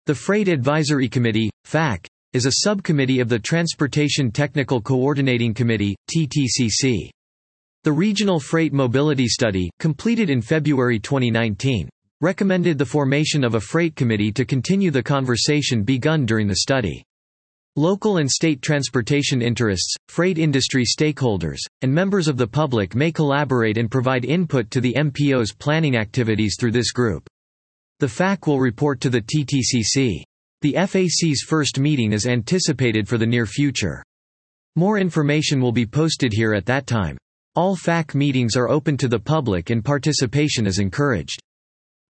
The Freight Advisory Committee, FAC, is a subcommittee of the Transportation Technical Coordinating Committee, TTCC. The Regional Freight Mobility Study, completed in February 2019, recommended the formation of a freight committee to continue the conversation begun during the study. Local and state transportation interests, freight industry stakeholders, and members of the public may collaborate and provide input to the MPO's planning activities through this group. The FAC will report to the TTCC. The FAC's first meeting is anticipated for the near future. More information will be posted here at that time. All FAC meetings are open to the public and participation is encouraged.